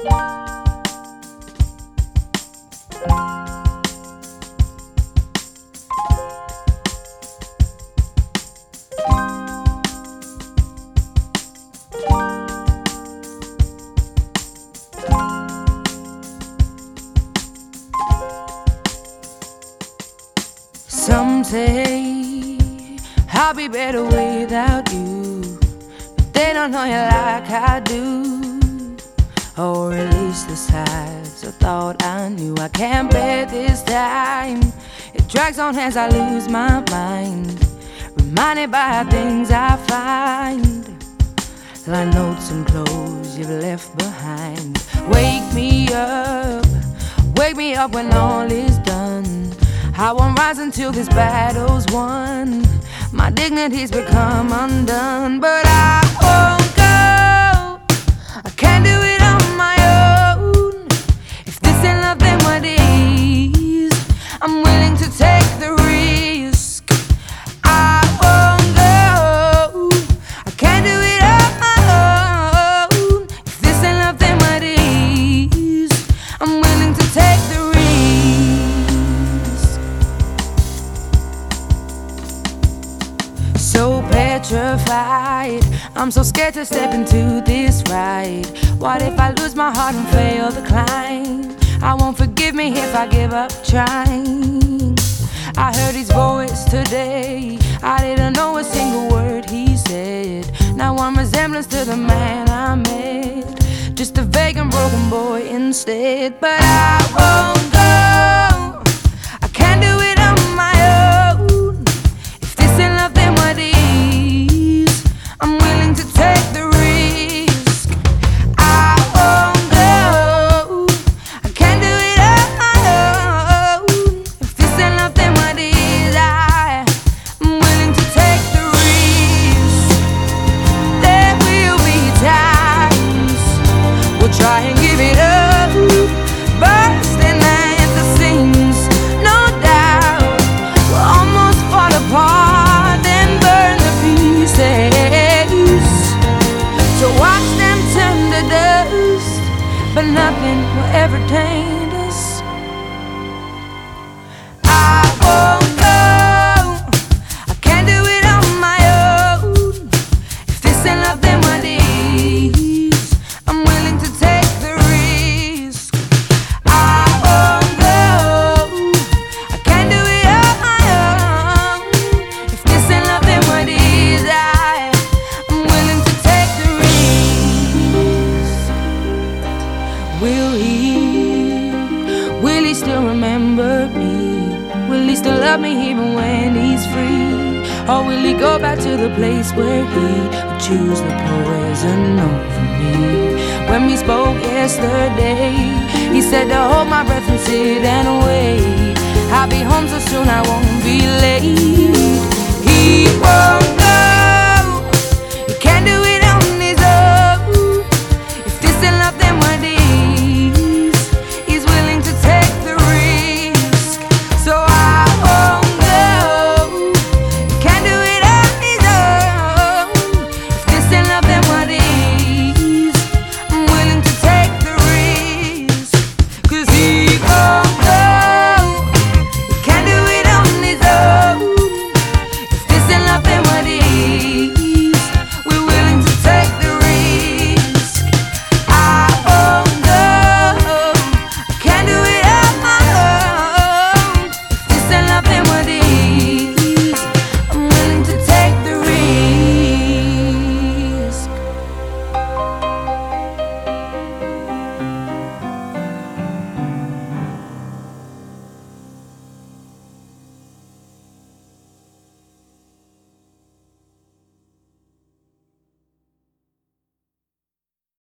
Some say I'll be better without you, but they don't know you like I do. Or at least the sides I thought I knew. I can't bear this time. It drags on as I lose my mind, reminded by things I find, like notes and clothes you've left behind. Wake me up when all is done. I won't rise until this battle's won. My dignity's become undone, but I won't go. I can't do it on my own. If this ain't love, then what is? I'm willing to take the risk. I won't go. I can't do it on my own. If this ain't love, then what is? I'm willing to take the risk. So petrified, I'm so scared to step into this ride. What if I lose my heart and fail the climb? I won't forgive me if I give up trying. I heard his voice today, I didn't know a single word he said. Now I'm resemblance to the man I met, just a vague and broken boy instead. But I won't go. I can't do it on my own. If this ain't love, then what is? I'm willing to take the risk. I won't go. I can't do it on my own. If this ain't love, then what is? I'm willing to take the risk. There will be times we'll try and give it up, bursting at the seams. No doubt we'll almost fall apart and burn the pieces. So watch them turn to dust, but nothing will ever taint us. I won't go. I can't do it on my own. If this ain't love, then what is? I'm willing to take the risk. I won't go. I can't do it on my own. If this ain't love, then what is? I'm willing to take the risk. Will he still remember me? Will he still love me even when he's free? Or will he go back to the place where he would choose the poison over me? When we spoke yesterday, he said to hold my breath and sit and wait. I'll be home so soon I won't be late.